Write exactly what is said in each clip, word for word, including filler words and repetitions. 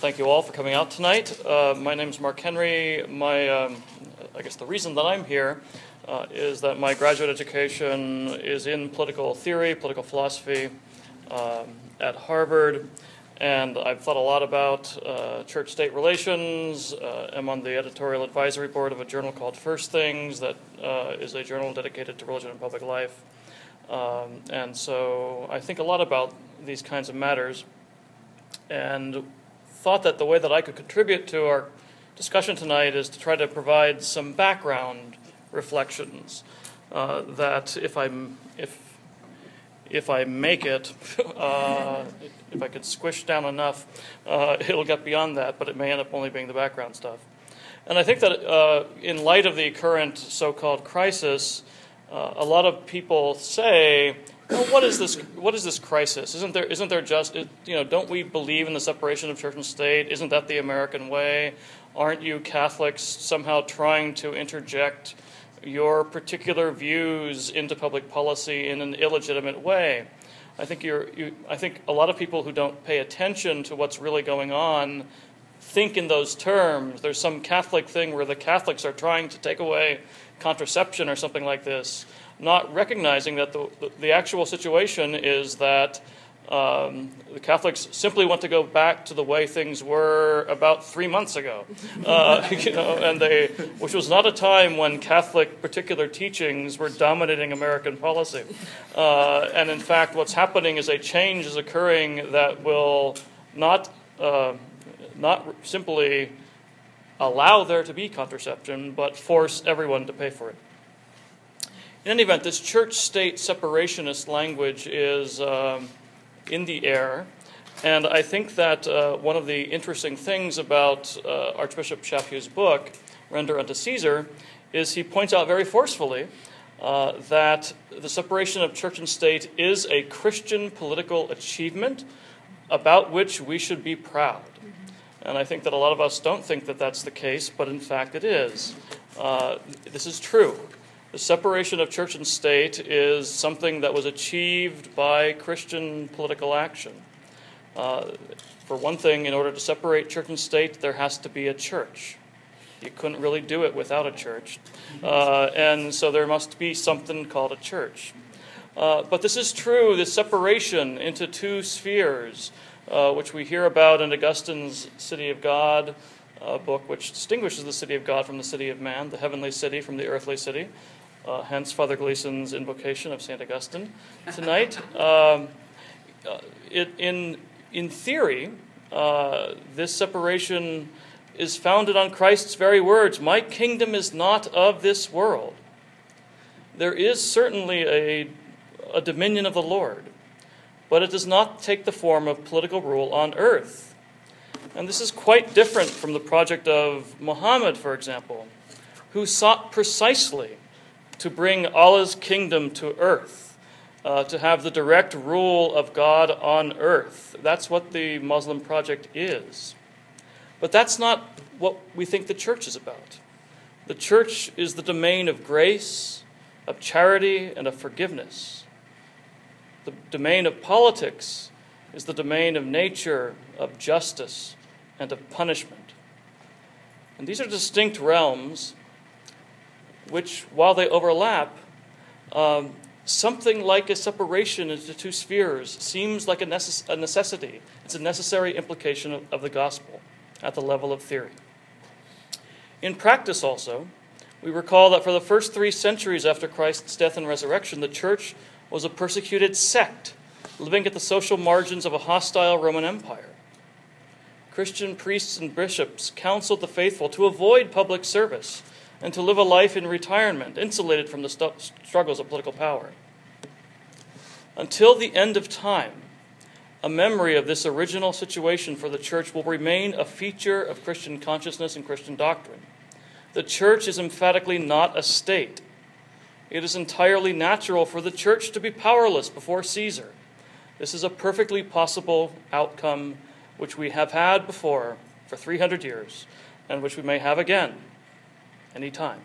thank you all for coming out tonight. Uh, my name is Mark Henry. My, um, I guess the reason that I'm here uh, is that my graduate education is in political theory, political philosophy um, at Harvard, and I've thought a lot about uh, church-state relations. Uh, I'm on the editorial advisory board of a journal called First Things that uh, is a journal dedicated to religion and public life. Um, and so I think a lot about these kinds of matters, and thought that the way that I could contribute to our discussion tonight is to try to provide some background reflections uh, that if I'm if if I make it, uh, if I could squish down enough, uh, it'll get beyond that, but it may end up only being the background stuff. And I think that uh, in light of the current so-called crisis, uh, a lot of people say, well, what is this? What is this crisis? Isn't there? Isn't there just? You know, don't we believe in the separation of church and state? Isn't that the American way? Aren't you Catholics somehow trying to interject your particular views into public policy in an illegitimate way? I think you're. You, I think a lot of people who don't pay attention to what's really going on think in those terms. There's some Catholic thing where the Catholics are trying to take away contraception or something like this, not recognizing that the, the, the actual situation is that um, the Catholics simply want to go back to the way things were about three months ago, uh, you know, and they, which was not a time when Catholic particular teachings were dominating American policy. Uh, and in fact, what's happening is a change is occurring that will not uh, not simply allow there to be contraception, but force everyone to pay for it. In any event, this church-state separationist language is um, in the air, and I think that uh, one of the interesting things about uh, Archbishop Chaput's book, Render Unto Caesar, is he points out very forcefully uh, that the separation of church and state is a Christian political achievement about which we should be proud. And I think that a lot of us don't think that that's the case, but in fact it is. Uh, this is true. The separation of church and state is something that was achieved by Christian political action. Uh, for one thing, in order to separate church and state, there has to be a church. You couldn't really do it without a church. Uh, and so there must be something called a church. Uh, but this is true, this separation into two spheres, Uh, which we hear about in Augustine's City of God uh, book, which distinguishes the city of God from the city of man, the heavenly city from the earthly city. Uh, hence Father Gleason's invocation of Saint Augustine tonight. Um, uh, it, in, in theory, uh, this separation is founded on Christ's very words, "My kingdom is not of this world." There is certainly a, a dominion of the Lord, but it does not take the form of political rule on earth. And this is quite different from the project of Muhammad, for example, who sought precisely to bring Allah's kingdom to earth, uh, to have the direct rule of God on earth. That's what the Muslim project is. But that's not what we think the church is about. The church is the domain of grace, of charity, and of forgiveness. The domain of politics is the domain of nature, of justice, and of punishment. And these are distinct realms which, while they overlap, um, something like a separation into two spheres seems like a, necess- a necessity. It's a necessary implication of, of the gospel at the level of theory. In practice also, we recall that for the first three centuries after Christ's death and resurrection, the church was a persecuted sect, living at the social margins of a hostile Roman Empire. Christian priests and bishops counseled the faithful to avoid public service and to live a life in retirement, insulated from the st- struggles of political power. Until the end of time, a memory of this original situation for the church will remain a feature of Christian consciousness and Christian doctrine. The church is emphatically not a state. It is entirely natural for the church to be powerless before Caesar. This is a perfectly possible outcome which we have had before for three hundred years and which we may have again any time.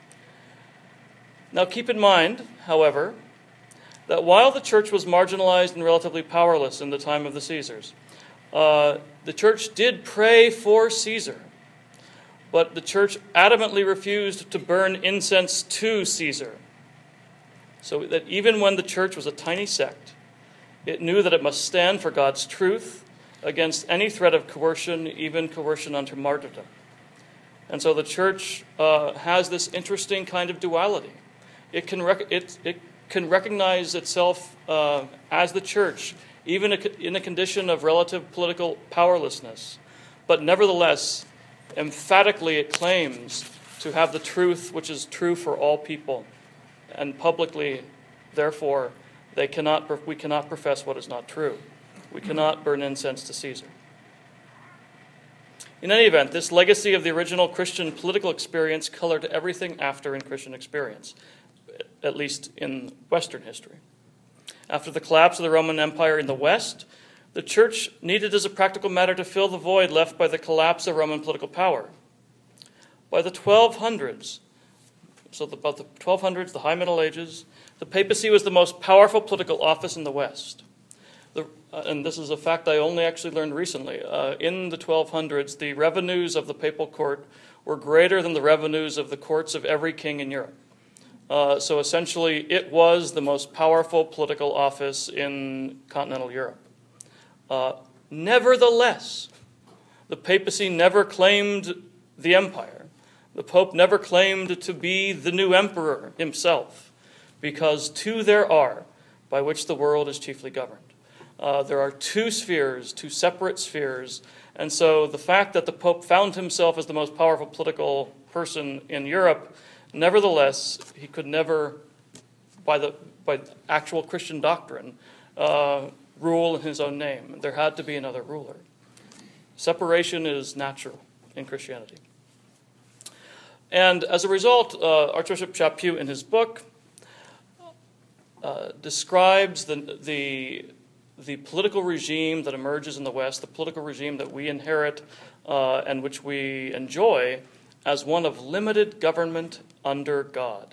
Now keep in mind, however, that while the church was marginalized and relatively powerless in the time of the Caesars, uh, the church did pray for Caesar, but the church adamantly refused to burn incense to Caesar. So that even when the church was a tiny sect, it knew that it must stand for God's truth against any threat of coercion, even coercion unto martyrdom. And so the church uh, has this interesting kind of duality. It can rec- it, it can recognize itself uh, as the church, even in a condition of relative political powerlessness. But nevertheless, emphatically it claims to have the truth which is true for all people. And publicly, therefore, they cannot, we cannot profess what is not true. We cannot burn incense to Caesar. In any event, this legacy of the original Christian political experience colored everything after in Christian experience, at least in Western history. After the collapse of the Roman Empire in the West, the church needed as a practical matter to fill the void left by the collapse of Roman political power. By the twelve hundreds, so about the twelve hundreds, the High Middle Ages, the papacy was the most powerful political office in the West. The, uh, and this is a fact I only actually learned recently. Uh, in the twelve hundreds, the revenues of the papal court were greater than the revenues of the courts of every king in Europe. Uh, so essentially, it was the most powerful political office in continental Europe. Uh, nevertheless, the papacy never claimed the empire. The Pope never claimed to be the new emperor himself, because two there are by which the world is chiefly governed. Uh, there are two spheres, two separate spheres, and so the fact that the Pope found himself as the most powerful political person in Europe, nevertheless, he could never, by the by actual Christian doctrine, uh, rule in his own name. There had to be another ruler. Separation is natural in Christianity. And as a result, uh, Archbishop Chaput, in his book, uh, describes the, the, the political regime that emerges in the West, the political regime that we inherit uh, and which we enjoy, as one of limited government under God.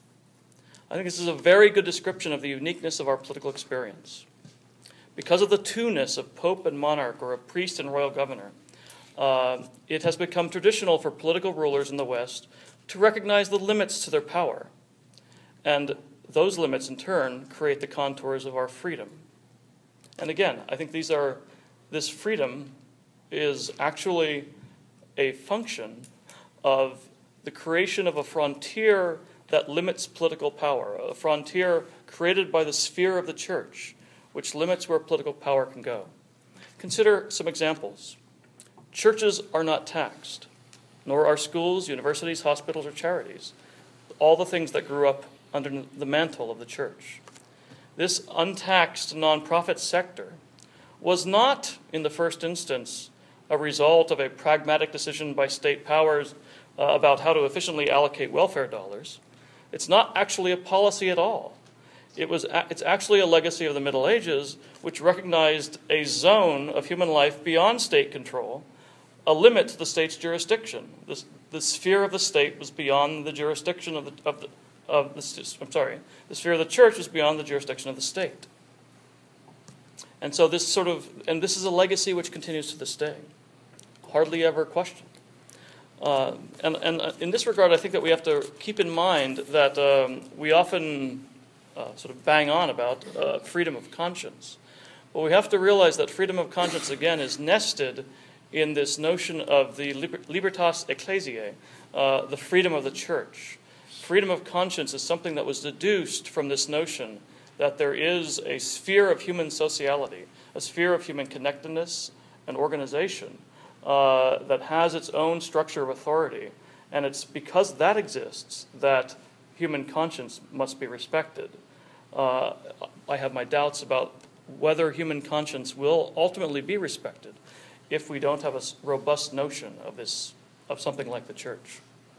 I think this is a very good description of the uniqueness of our political experience. Because of the two-ness of pope and monarch, or of priest and royal governor, Uh, it has become traditional for political rulers in the West to recognize the limits to their power. And those limits, in turn, create the contours of our freedom. And again, I think these are, this freedom is actually a function of the creation of a frontier that limits political power, a frontier created by the sphere of the church, which limits where political power can go. Consider some examples. Churches are not taxed, nor are schools, universities, hospitals, or charities, all the things that grew up under the mantle of the church. This untaxed nonprofit sector was not, in the first instance, a result of a pragmatic decision by state powers uh, about how to efficiently allocate welfare dollars. It's not actually a policy at all. It was, it's actually a legacy of the Middle Ages, which recognized a zone of human life beyond state control, a limit to the state's jurisdiction. The, the sphere of the state was beyond the jurisdiction of the, of the, of the, I'm sorry, the sphere of the church was beyond the jurisdiction of the state. And so this sort of, and this is a legacy which continues to this day, hardly ever questioned. Uh, and, and in this regard, I think that we have to keep in mind that um, we often uh, sort of bang on about uh, freedom of conscience. But we have to realize that freedom of conscience, again, is nested in this notion of the liber- libertas ecclesiae, uh, the freedom of the church. Freedom of conscience is something that was deduced from this notion that there is a sphere of human sociality, a sphere of human connectedness and organization uh, that has its own structure of authority. And it's because that exists that human conscience must be respected. Uh, I have my doubts about whether human conscience will ultimately be respected if we don't have a robust notion of this, of something like the church.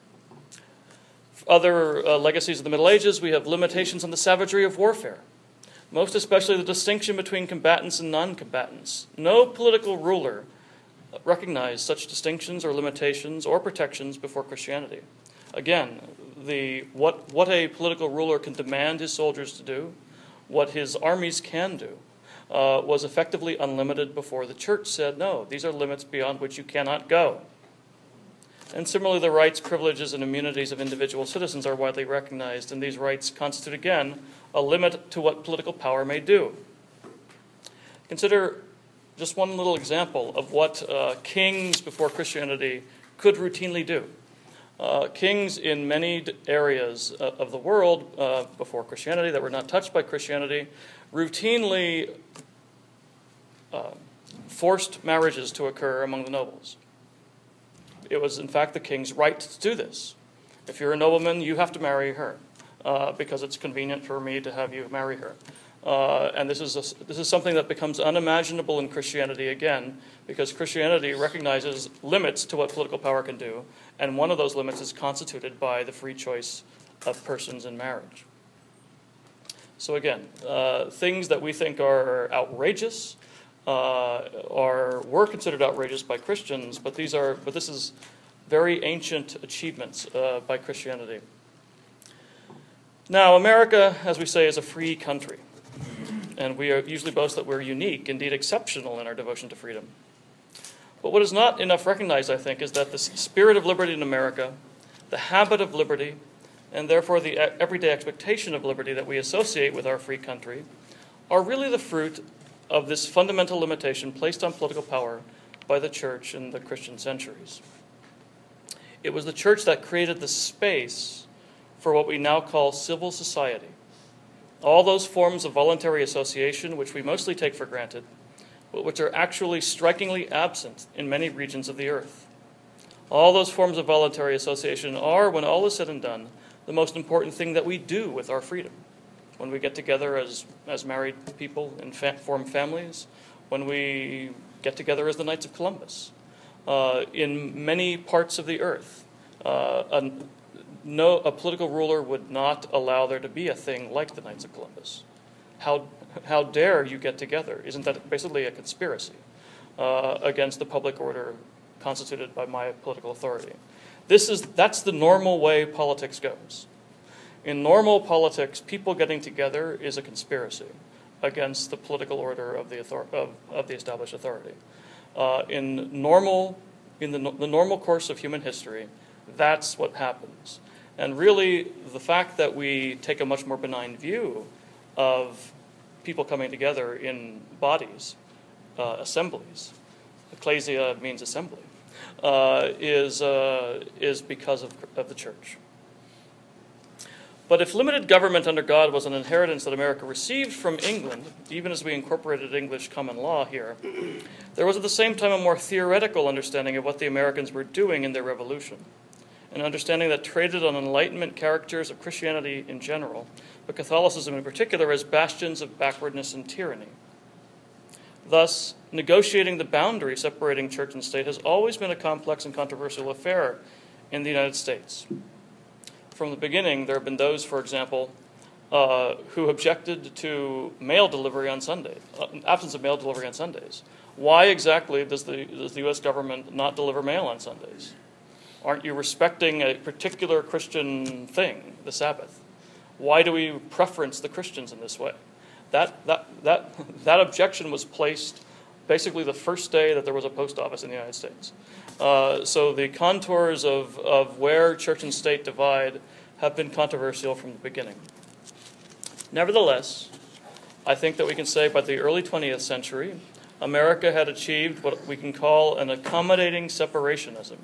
Other uh, legacies of the Middle Ages, we have limitations on the savagery of warfare, most especially the distinction between combatants and non-combatants. No political ruler recognized such distinctions or limitations or protections before Christianity. Again, the what, what a political ruler can demand his soldiers to do, what his armies can do, uh, was effectively unlimited before the church said, no, these are limits beyond which you cannot go. And similarly, the rights, privileges, and immunities of individual citizens are widely recognized, and these rights constitute, again, a limit to what political power may do. Consider just one little example of what uh, kings before Christianity could routinely do. Uh, kings in many areas uh, of the world uh, before Christianity that were not touched by Christianity routinely uh, forced marriages to occur among the nobles. It was, in fact, the king's right to do this. If you're a nobleman, you have to marry her uh, because it's convenient for me to have you marry her. Uh, and this is a, this is something that becomes unimaginable in Christianity again, because Christianity recognizes limits to what political power can do, and one of those limits is constituted by the free choice of persons in marriage. So again, uh, things that we think are outrageous uh, are were considered outrageous by Christians, but these are but this is very ancient achievements uh, by Christianity. Now, America, as we say, is a free country. And we are usually boast that we're unique, indeed exceptional in our devotion to freedom. But what is not enough recognized, I think, is that the spirit of liberty in America, the habit of liberty, and therefore the everyday expectation of liberty that we associate with our free country, are really the fruit of this fundamental limitation placed on political power by the church in the Christian centuries. It was the church that created the space for what we now call civil society. All those forms of voluntary association which we mostly take for granted, but which are actually strikingly absent in many regions of the earth. All those forms of voluntary association are, when all is said and done, the most important thing that we do with our freedom. When we get together as, as married people and fa- form families, when we get together as the Knights of Columbus. Uh, in many parts of the earth, uh, a, no, a political ruler would not allow there to be a thing like the Knights of Columbus. How, how dare you get together? Isn't that basically a conspiracy uh, against the public order constituted by my political authority? This is, that's the normal way politics goes. In normal politics, people getting together is a conspiracy against the political order of the, author- of, of the established authority. Uh, in normal, in the, the normal course of human history, that's what happens. And really, the fact that we take a much more benign view of people coming together in bodies, uh, assemblies, ecclesia means assembly, uh, is, uh, is because of, of the church. But if limited government under God was an inheritance that America received from England, even as we incorporated English common law here, there was at the same time a more theoretical understanding of what the Americans were doing in their revolution, an understanding that traded on Enlightenment characters of Christianity in general, but Catholicism in particular as bastions of backwardness and tyranny. Thus, negotiating the boundary separating church and state has always been a complex and controversial affair in the United States. From the beginning, there have been those, for example, uh, who objected to mail delivery on Sundays, uh, absence of mail delivery on Sundays. Why exactly does the, does the U S government not deliver mail on Sundays? Aren't you respecting a particular Christian thing, the Sabbath? Why do we preference the Christians in this way? That, that, that, that objection was placed basically the first day that there was a post office in the United States. Uh, so the contours of, of where church and state divide have been controversial from the beginning. Nevertheless, I think that we can say by the early twentieth century, America had achieved what we can call an accommodating separationism.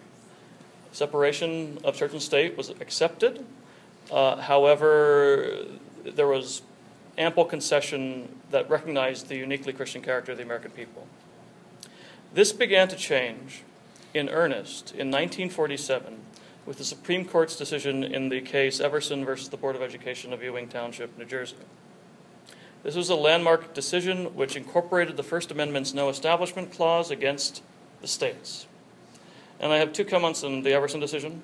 Separation of church and state was accepted. Uh, however, there was ample concession that recognized the uniquely Christian character of the American people. This began to change in earnest in nineteen forty-seven with the Supreme Court's decision in the case Everson versus the Board of Education of Ewing Township, New Jersey. This was a landmark decision which incorporated the First Amendment's no establishment clause against the states. And I have two comments on the Everson decision.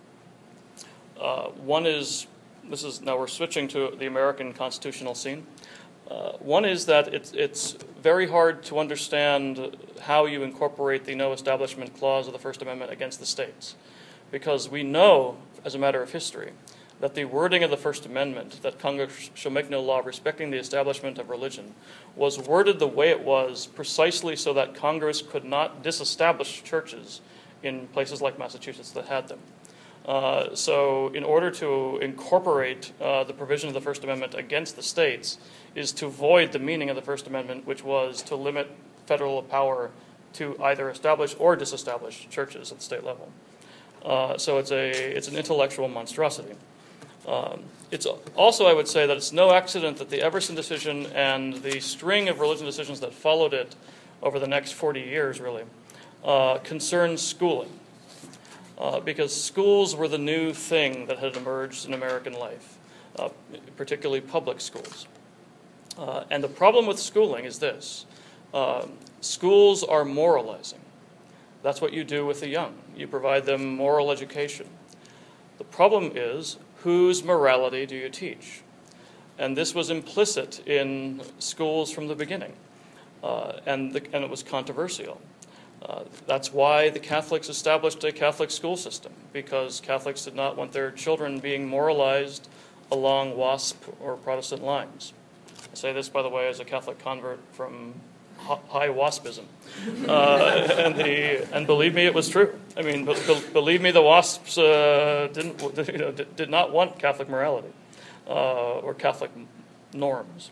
Uh, one is, this is now we're switching to the American constitutional scene. Uh, one is that it's, it's very hard to understand how you incorporate the no establishment clause of the First Amendment against the states, because we know, as a matter of history, that the wording of the First Amendment, that Congress shall make no law respecting the establishment of religion, was worded the way it was precisely so that Congress could not disestablish churches in places like Massachusetts that had them. Uh, so in order to incorporate uh, the provision of the First Amendment against the states is to void the meaning of the First Amendment, which was to limit federal power to either establish or disestablish churches at the state level. Uh, so it's a it's an intellectual monstrosity. Um, it's also, I would say, that it's no accident that the Everson decision and the string of religion decisions that followed it over the next forty years, really, uh, concerned schooling. Uh, because schools were the new thing that had emerged in American life, uh, particularly public schools. Uh, and the problem with schooling is this. Uh, schools are moralizing. That's what you do with the young. You provide them moral education. The problem is, whose morality do you teach? And this was implicit in schools from the beginning, uh, and, the, and it was controversial. Uh, that's why the Catholics established a Catholic school system, because Catholics did not want their children being moralized along WASP or Protestant lines. I say this, by the way, as a Catholic convert from high WASPism. Uh, and, the, and believe me, it was true. I mean, be, be, believe me, the WASPs uh, didn't, you know, did, did not want Catholic morality uh, or Catholic norms.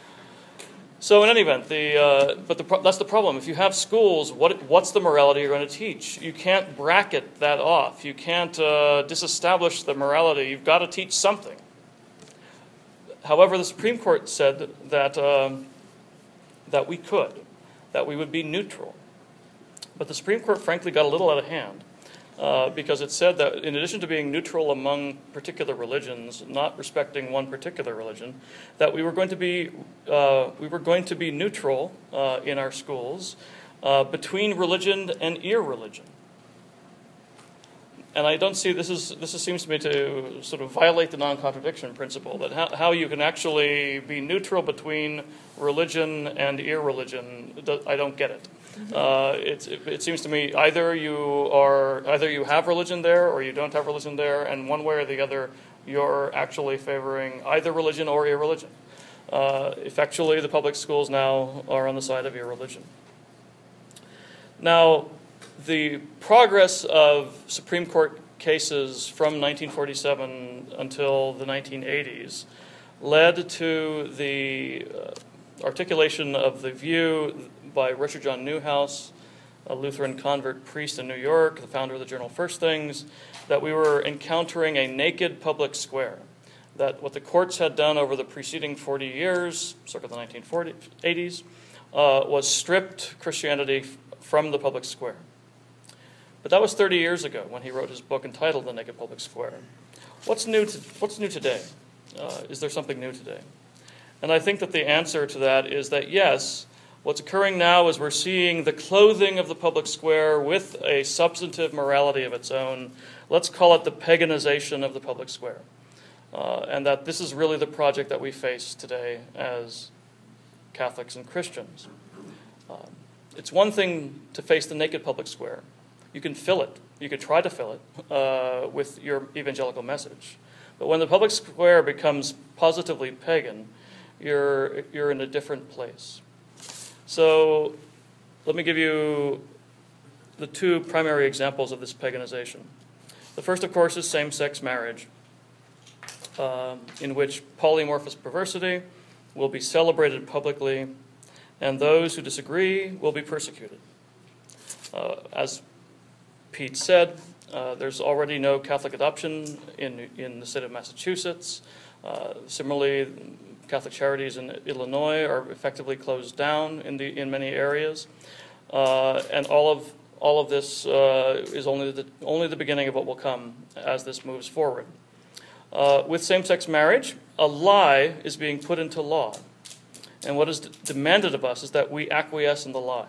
So in any event, the, uh, but the pro- that's the problem. If you have schools, what, what's the morality you're going to teach? You can't bracket that off. You can't uh, disestablish the morality. You've got to teach something. However, the Supreme Court said that, um, that we could, that we would be neutral. But the Supreme Court, frankly, got a little out of hand. Uh, because it said that in addition to being neutral among particular religions, not respecting one particular religion, that we were going to be uh, we were going to be neutral uh, in our schools uh, between religion and irreligion. And I don't see this is this is, seems to me to sort of violate the non-contradiction principle, that how, how you can actually be neutral between religion and irreligion. I don't get it. Uh, it, it seems to me either you are either you have religion there or you don't have religion there, and one way or the other, you're actually favoring either religion or irreligion. Uh, effectually, the public schools now are on the side of irreligion. Now, the progress of Supreme Court cases from nineteen forty-seven until the nineteen eighties led to the uh, articulation of the view by Richard John Newhouse, a Lutheran convert priest in New York, the founder of the journal First Things, that we were encountering a naked public square. That what the courts had done over the preceding forty years, circa the nineteen eighties, uh, was stripped Christianity from the public square. But that was thirty years ago when he wrote his book entitled The Naked Public Square. What's new, to, what's new today? Uh, is there something new today? And I think that the answer to that is that yes, what's occurring now is we're seeing the clothing of the public square with a substantive morality of its own. Let's call it the paganization of the public square. Uh, and that this is really the project that we face today as Catholics and Christians. Um, it's one thing to face the naked public square. You can fill it. You could try to fill it uh, with your evangelical message. But when the public square becomes positively pagan, you're you're in a different place. So let me give you the two primary examples of this paganization. The first, of course, is same-sex marriage, uh, in which polymorphous perversity will be celebrated publicly, and those who disagree will be persecuted. Uh, as Pete said, uh, there's already no Catholic adoption in, in the state of Massachusetts. Uh, similarly, Catholic charities in Illinois are effectively closed down in the in many areas, uh, and all of all of this uh, is only the only the beginning of what will come as this moves forward. Uh, with same-sex marriage, a lie is being put into law, and what is d- demanded of us is that we acquiesce in the lie.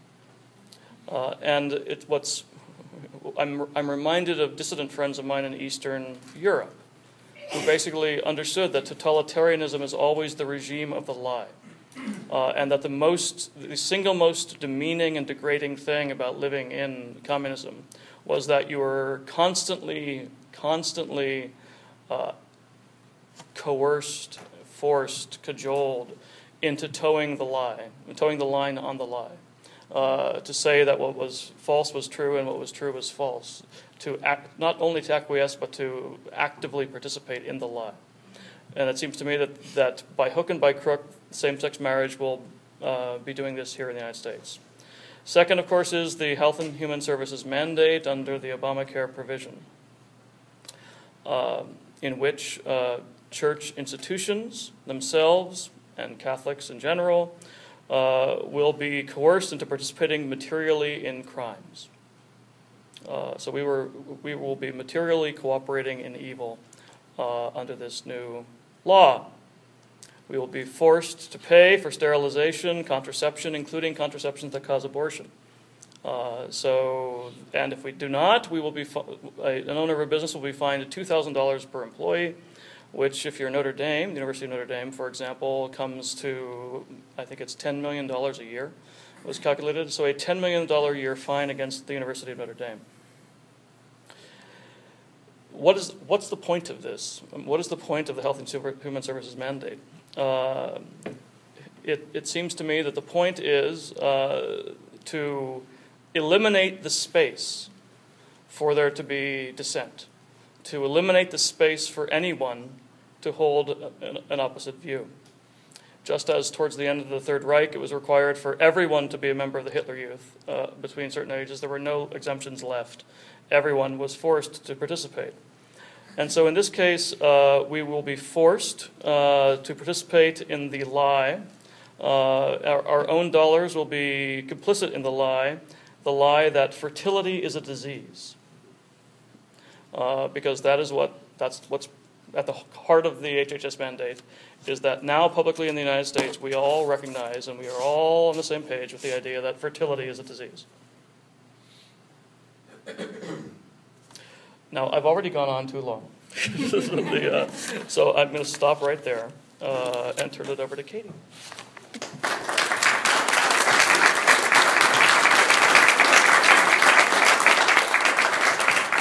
Uh, and it, what's I'm I'm reminded of dissident friends of mine in Eastern Europe, who basically understood that totalitarianism is always the regime of the lie, uh, and that the most, the single most demeaning and degrading thing about living in communism was that you were constantly, constantly uh, coerced, forced, cajoled into towing the lie, towing the line on the lie, uh, to say that what was false was true and what was true was false, to act, not only to acquiesce but to actively participate in the lie. And it seems to me that, that by hook and by crook, same-sex marriage will uh, be doing this here in the United States. Second, of course, is the Health and Human Services mandate under the Obamacare provision, uh, in which uh, church institutions themselves and Catholics in general uh, will be coerced into participating materially in crimes. Uh, so we were we will be materially cooperating in evil uh, under this new law. We will be forced to pay for sterilization, contraception, including contraceptions that cause abortion. Uh, so, and if we do not, we will be a, an owner of a business will be fined two thousand dollars per employee, which, if you're Notre Dame, the University of Notre Dame, for example, comes to, I think it's ten million dollars a year, was calculated. So a ten million dollars a year fine against the University of Notre Dame. What is, what's the point of this? What is the point of the Health and Human Services mandate? Uh, it, it seems to me that the point is uh, to eliminate the space for there to be dissent, to eliminate the space for anyone to hold an, an opposite view. Just as towards the end of the Third Reich, it was required for everyone to be a member of the Hitler Youth uh, between certain ages, there were no exemptions left. Everyone was forced to participate. And so in this case, uh, we will be forced uh, to participate in the lie. Uh, our, our own dollars will be complicit in the lie, the lie that fertility is a disease. Uh, because that is what, that's what's at the heart of the H H S mandate, is that now publicly in the United States, we all recognize and we are all on the same page with the idea that fertility is a disease. Now, I've already gone on too long, the, uh, so I'm going to stop right there uh, and turn it over to Katie.